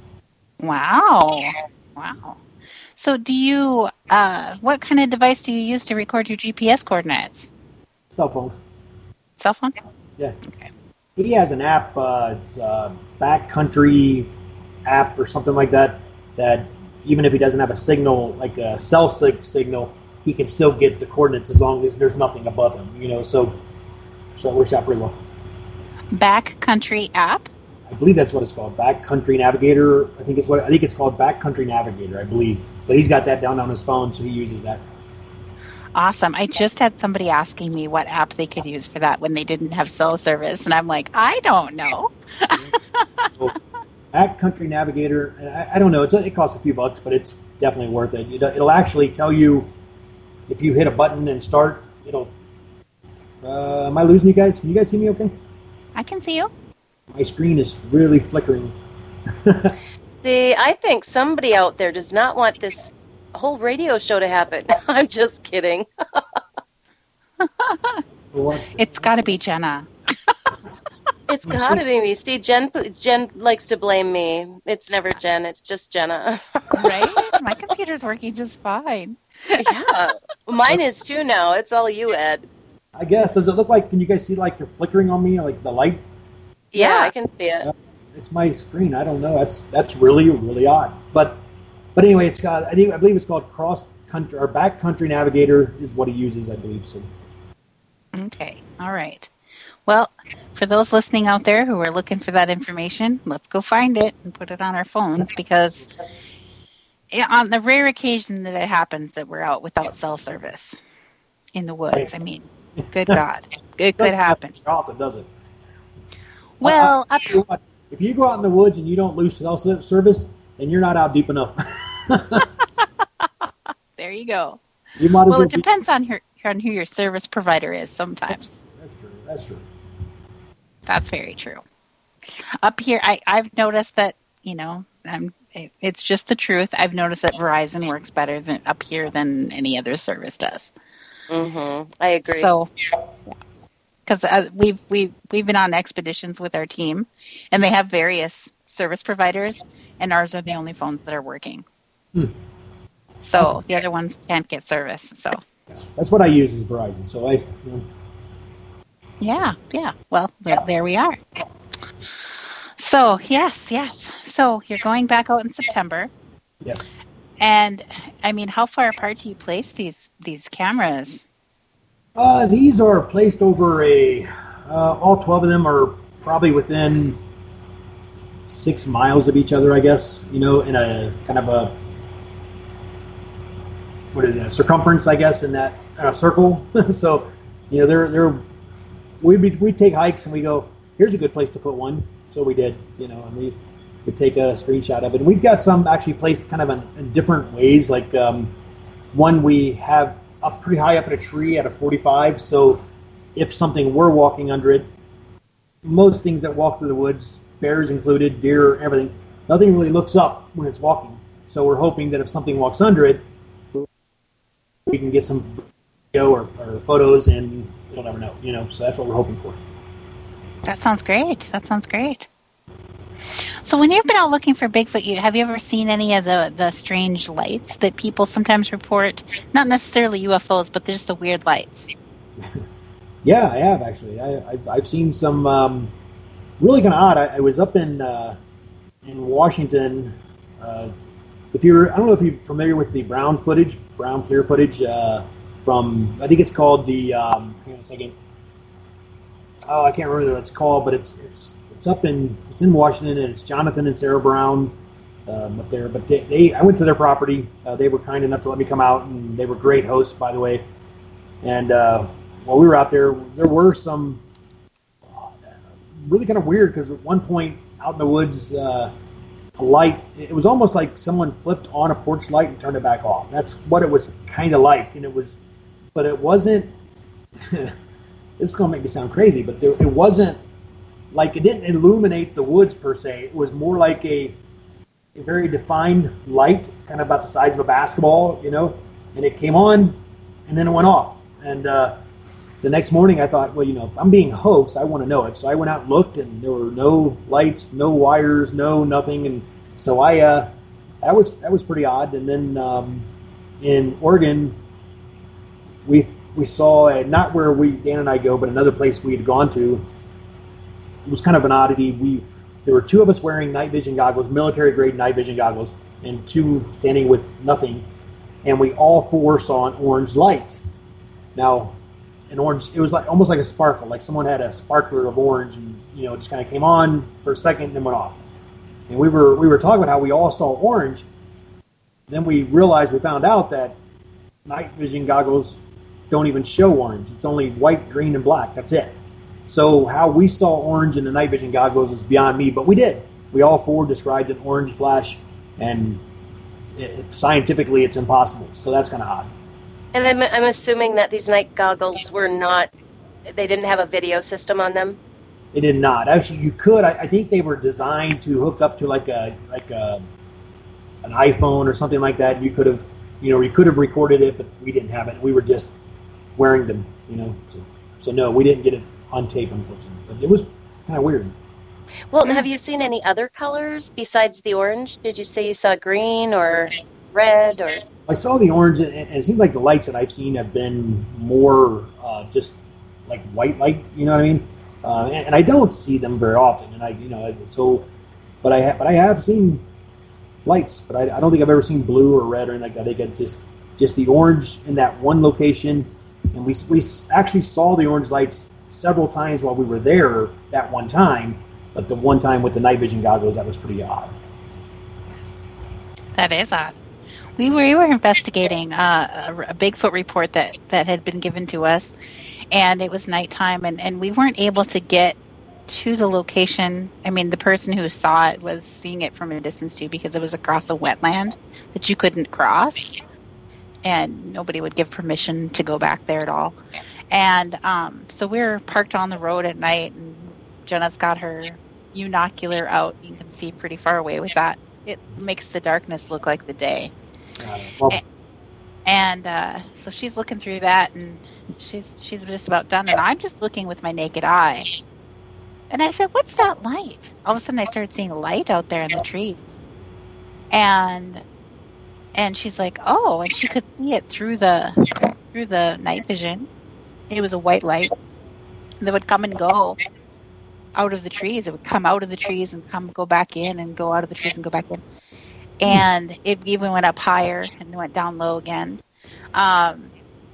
Wow. So do you? What kind of device do you use to record your GPS coordinates? Cell phone. Cell phone? Yeah. Okay. He has an app, it's a backcountry app or something like that. That even if he doesn't have a signal, like a cell signal, he can still get the coordinates as long as there's nothing above him. So it works out pretty well. Backcountry app? I believe that's what it's called. Backcountry Navigator. I think it's called Backcountry Navigator, I believe. But he's got that down on his phone, so he uses that. Awesome. I just had somebody asking me what app they could use for that when they didn't have cell service, and I'm like, I don't know. Well, Backcountry Navigator, and I don't know. It costs a few bucks, but it's definitely worth it. It'll actually tell you if you hit a button and start. It'll. Am I losing you guys? Can you guys see me okay? I can see you. My screen is really flickering. See, I think somebody out there does not want this whole radio show to happen. I'm just kidding. It's got to be Jenna. It's got to be me. See, Jen likes to blame me. It's never Jen. It's just Jenna. Right? My computer's working just fine. Yeah. Mine is too now. It's all you, Ed. I guess. Does it look like, can you guys see like you're flickering on me, like the light? Yeah, I can see it. It's my screen. I don't know. That's really, really odd. But anyway, it's got, I believe it's called Cross Country, or Backcountry Navigator is what he uses, I believe. So. Okay. All right. Well, for those listening out there who are looking for that information, let's go find it and put it on our phones, because on the rare occasion that it happens that we're out without cell service in the woods, I mean, good God, it could happen. Often, does it? Well, if you go out in the woods and you don't lose cell service, then you're not out deep enough. There you go. Well, it depends on who your service provider is sometimes. That's true. That's very true. Up here, I've noticed that, it's just the truth. I've noticed that Verizon works better than up here than any other service does. Mm-hmm. I agree. So, because we've been on expeditions with our team, and they have various service providers, and ours are the only phones that are working. So the other ones can't get service. So that's what I use is Verizon. So Yeah. Well, there we are. So, yes. So, you're going back out in September. Yes. And, I mean, how far apart do you place these cameras? These are placed over all 12 of them are probably within 6 miles of each other, I guess, in a kind of a, what is it, a circumference, I guess, in that circle. So, we take hikes and we go, here's a good place to put one. So we did, and we would take a screenshot of it. And we've got some actually placed kind of in different ways. Like one we have up pretty high up in a tree at a 45. So if something were walking under it, most things that walk through the woods, bears included, deer, everything, nothing really looks up when it's walking. So we're hoping that if something walks under it, we can get some video or photos, and you'll never know. So that's what we're hoping for. That sounds great. So when you've been out looking for Bigfoot, have you ever seen any of the strange lights that people sometimes report? Not necessarily UFOs, but just the weird lights. Yeah, I have actually. I've seen some really kind of odd. I was up in Washington. I don't know if you're familiar with the brown clear footage from, I think it's called the. Hang on a second. Oh, I can't remember what it's called, but it's in Washington, and it's Jonathan and Sarah Brown up there. But I went to their property. They were kind enough to let me come out, and they were great hosts, by the way. And while we were out there were some really kind of weird, because at one point out in the woods, a light. It was almost like someone flipped on a porch light and turned it back off. That's what it was kind of like, but it wasn't. This is going to make me sound crazy, but it wasn't like, it didn't illuminate the woods per se. It was more like a very defined light, kind of about the size of a basketball, and it came on and then it went off. And the next morning I thought, well, if I'm being hoaxed, I want to know it. So I went out and looked, and there were no lights, no wires, nothing. And so that was pretty odd. And then in Oregon, we saw not where Dan and I go, but another place we had gone to. It was kind of an oddity. There were 2 of us wearing night vision goggles, military grade night vision goggles, and 2 standing with nothing, and we all 4 saw an orange light. Now, an orange, it was like almost like a sparkle, like someone had a sparkler of orange, and it just kind of came on for a second and then went off. And we were talking about how we all saw orange. Then we found out that night vision goggles don't even show orange. It's only white, green, and black. That's it. So how we saw orange in the night vision goggles is beyond me, but we did. We all 4 described an orange flash, and scientifically it's impossible. So that's kind of odd. And I'm assuming that these night goggles they didn't have a video system on them? It did not. Actually, you could. I think they were designed to hook up to like an iPhone or something like that. You could have, recorded it, but we didn't have it. We were just wearing them, So no, we didn't get it on tape, unfortunately. But it was kind of weird. Well, have you seen any other colors besides the orange? Did you say you saw green or red or? I saw the orange, and it seems like the lights that I've seen have been more just like white light. You know what I mean? And I don't see them very often. And but I have seen lights, but I don't think I've ever seen blue or red or anything like that. I think it's just the orange in that one location. And we actually saw the orange lights several times while we were there that one time, but the one time with the night vision goggles, that was pretty odd. That is odd. We were investigating a Bigfoot report that had been given to us, and it was nighttime, and we weren't able to get to the location. I mean, the person who saw it was seeing it from a distance too, because it was across a wetland that you couldn't cross. And nobody would give permission to go back there at all. And so we were parked on the road at night, and Jenna's got her unocular out. You can see pretty far away with that. It makes the darkness look like the day. So she's looking through that, and she's just about done. And I'm just looking with my naked eye. And I said, "What's that light?" All of a sudden, I started seeing light out there in the trees. And she's like, "Oh," and she could see it through the night vision. It was a white light that would come and go. out of the trees. It would come out of the trees and go back in, and go out of the trees and go back in. And it even went up higher and went down low again. And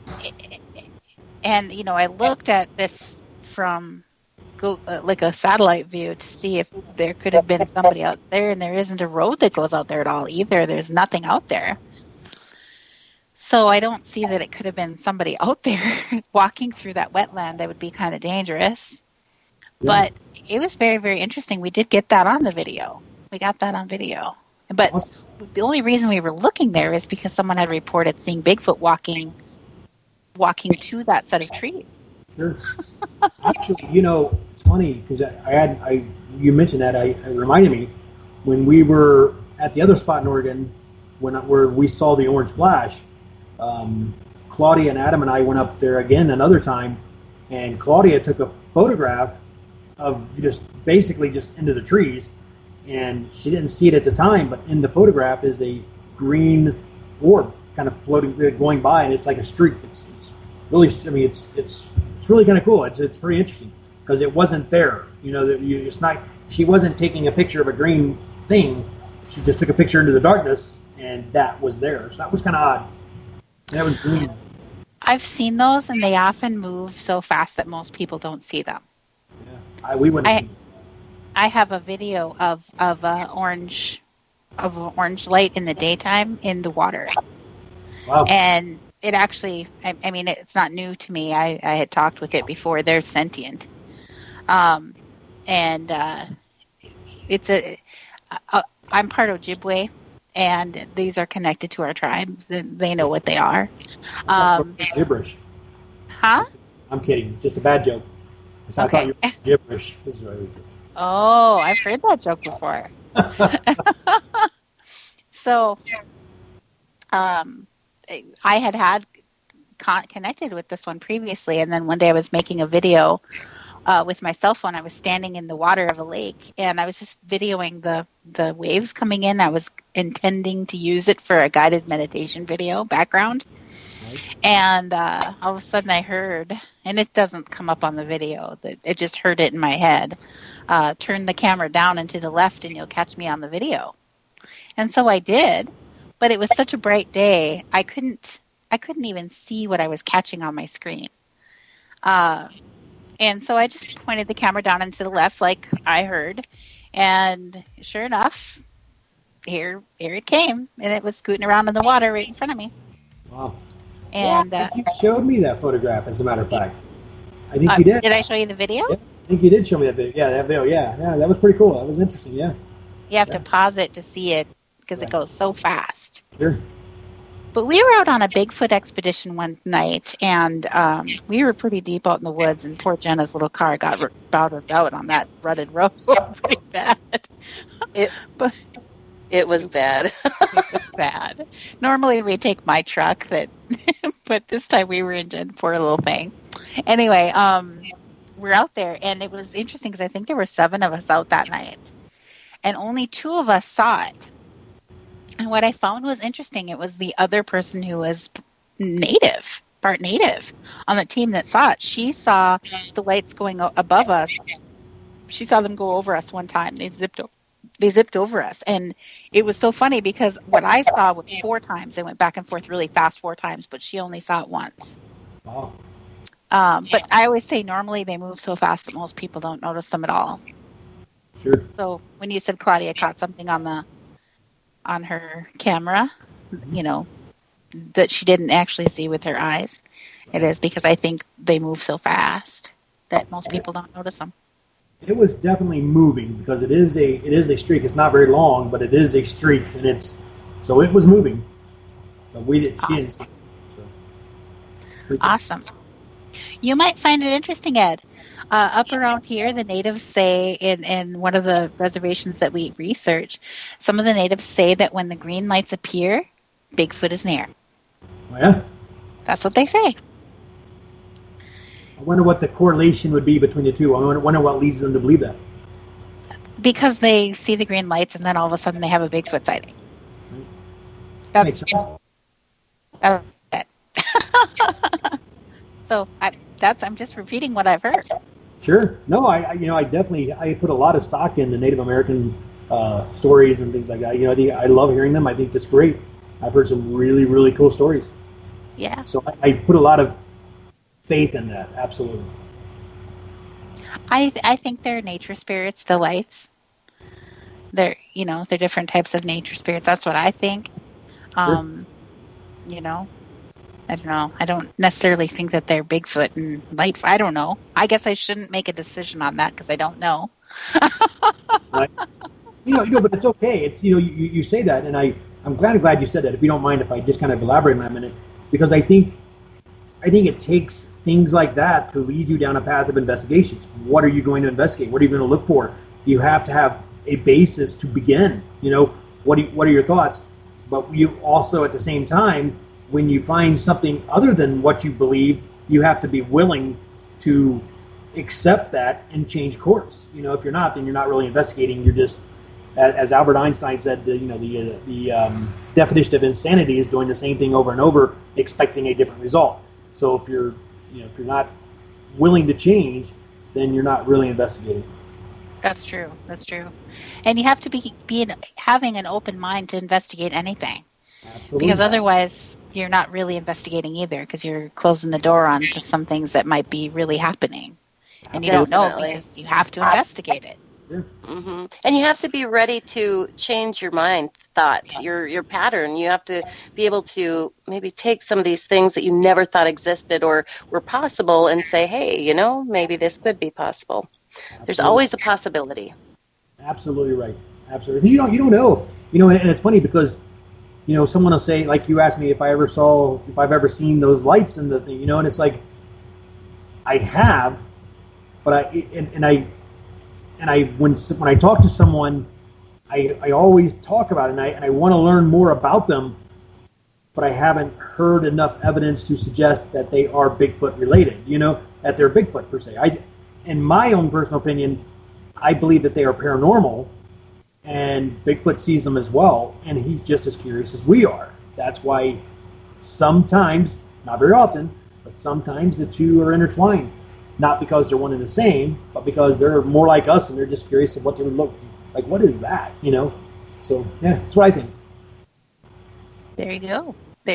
I looked at this from like a satellite view to see if there could have been somebody out there, and there isn't a road that goes out there at all either. There's nothing out there. So I don't see that it could have been somebody out there walking through that wetland. That would be kind of dangerous. Yeah. But it was very, very interesting. We did get that on the video. We got that on video. But the only reason we were looking there is because someone had reported seeing Bigfoot walking to that set of trees. Sure. Actually, it's funny because you mentioned that. It reminded me when we were at the other spot in Oregon where we saw the orange flash. Claudia and Adam and I went up there again another time, and Claudia took a photograph of just into the trees, and she didn't see it at the time, but in the photograph is a green orb kind of floating, going by, and it's like a streak. It's really, it's really kind of cool. It's very interesting because it wasn't there. She wasn't taking a picture of a green thing. She just took a picture into the darkness, and that was there. So that was kind of odd. That was green. I've seen those, and they often move so fast that most people don't see them. Yeah, we wouldn't. I have a video of orange light in the daytime in the water. Wow. And it actually, I mean, it's not new to me. I had talked with it before. They're sentient. I'm part of Ojibwe, and these are connected to our tribe. They know what they are. Gibberish. Huh? I'm kidding. Just a bad joke. I thought you were gibberish. This is really true. Oh, I've heard that joke before. So, I had connected with this one previously, and then one day I was making a video with my cell phone. I was standing in the water of a lake, and I was just videoing the waves coming in. I was intending to use it for a guided meditation video background. Right. And all of a sudden I heard, and it doesn't come up on the video, I just heard it in my head, turn the camera down and to the left and you'll catch me on the video. And so I did, but it was such a bright day, I couldn't even see what I was catching on my screen. And so I just pointed the camera down and to the left like I heard, and sure enough, here it came, and it was scooting around in the water right in front of me. Wow. And you showed me that photograph, as a matter of fact. I think you did. Did I show you the video? Yeah, I think you did show me that video. Yeah, that video. Yeah, that was pretty cool. That was interesting. Yeah. You have to pause it to see it because it goes so fast. Sure. But we were out on a Bigfoot expedition one night, and we were pretty deep out in the woods, and poor Jenna's little car got routed out on that rutted road pretty bad. It was bad. It was bad. Normally we take my truck, but this time we were in Jen for a little thing. Anyway, we're out there, and it was interesting because I think there were 7 of us out that night, and only 2 of us saw it. And what I found was interesting, it was the other person who was part native on the team that saw it. She saw the lights going above us. She saw them go over us one time. They zipped over us. And it was so funny because what I saw was 4 times. They went back and forth really fast 4 times, but she only saw it once. Wow. But I always say normally they move so fast that most people don't notice them at all. Sure. So when you said Claudia caught something on her camera, that she didn't actually see with her eyes, it is because I think they move so fast that most people don't notice them. It was definitely moving because it is a streak. It's not very long, but it is a streak, and it was moving. But she didn't see it. So. Awesome. You might find it interesting, Ed. Up around here, the natives say, in one of the reservations that we researched, some of the natives say that when the green lights appear, Bigfoot is near. Oh, yeah? That's what they say. I wonder what the correlation would be between the two. I wonder what leads them to believe that. Because they see the green lights, and then all of a sudden they have a Bigfoot sighting. That makes sense. That's it. So I'm just repeating what I've heard. Sure. No, I definitely put a lot of stock in the Native American stories and things like that. I love hearing them. I think that's great. I've heard some really, really cool stories. Yeah. So I put a lot of faith in that. Absolutely. I think they're nature spirits, the lights. They're different types of nature spirits. That's what I think. Sure. I don't know. I don't necessarily think that they're Bigfoot and Lightfoot. I don't know. I guess I shouldn't make a decision on that because I don't know. Right. But it's okay. It's you say that, and I'm glad you said that. If you don't mind, if I just kind of elaborate on that a minute, because I think it takes things like that to lead you down a path of investigations. What are you going to investigate? What are you going to look for? You have to have a basis to begin. What are your thoughts? But you also, at the same time, when you find something other than what you believe, you have to be willing to accept that and change course. If you're not, then you're not really investigating. You're just, as Albert Einstein said, the definition of insanity is doing the same thing over and over, expecting a different result. So if you're not willing to change, then you're not really investigating. That's true. And you have to be having an open mind to investigate anything. Absolutely. Because otherwise you're not really investigating either, because you're closing the door on just some things that might be really happening. And you don't know because you have to investigate it. Yeah. Mm-hmm. And you have to be ready to change your thought, your pattern. You have to be able to maybe take some of these things that you never thought existed or were possible and say, hey, maybe this could be possible. Absolutely. There's always a possibility. Absolutely right. Absolutely. You don't know. And it's funny because, someone will say, like you asked me if I've ever seen those lights in the thing, and it's like, I have, but when I talk to someone, I always talk about it, and I want to learn more about them, but I haven't heard enough evidence to suggest that they are Bigfoot related, that they're Bigfoot per se. In my own personal opinion, I believe that they are paranormal, and Bigfoot sees them as well, and he's just as curious as we are. That's why sometimes, not very often, but sometimes the two are intertwined. Not because they're one and the same, but because they're more like us, and they're just curious of what they look like. What is that? So yeah, that's what I think. There you go.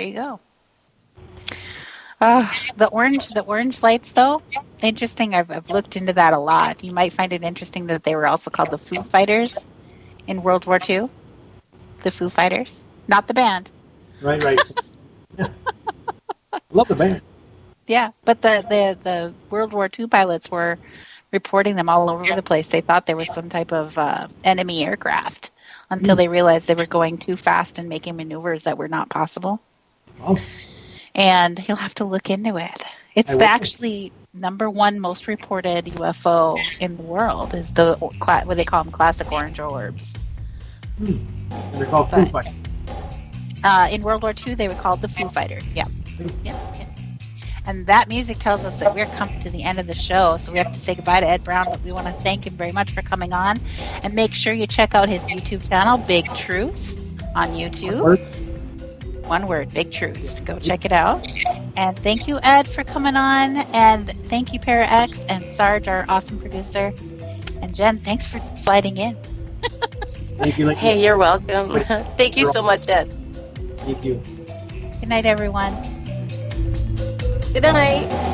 The orange lights, though, interesting. I've looked into that a lot. You might find it interesting that they were also called the Foo Fighters in World War II. The Foo Fighters, not the band. Right. Yeah. Love the band. Yeah, but the World War II pilots were reporting them all over the place. They thought there was some type of enemy aircraft until they realized they were going too fast and making maneuvers that were not possible. Oh. And you'll have to look into it. It's actually number one most reported UFO in the world is what they call them, classic orange orbs. And they're called Foo Fighters. In World War II, they were called the Foo Fighters. Yeah. And that music tells us that we're coming to the end of the show, so we have to say goodbye to Ed Brown, but we want to thank him very much for coming on. And make sure you check out his YouTube channel, Big Truth, on YouTube. One word, Big Truth. Go check it out. And thank you, Ed, for coming on. And thank you, Para X, and Sarge, our awesome producer. And Jen, thanks for sliding in. Thank you. Hey, you're welcome. Thank you so much, Ed. Thank you. Good night, everyone. Good night.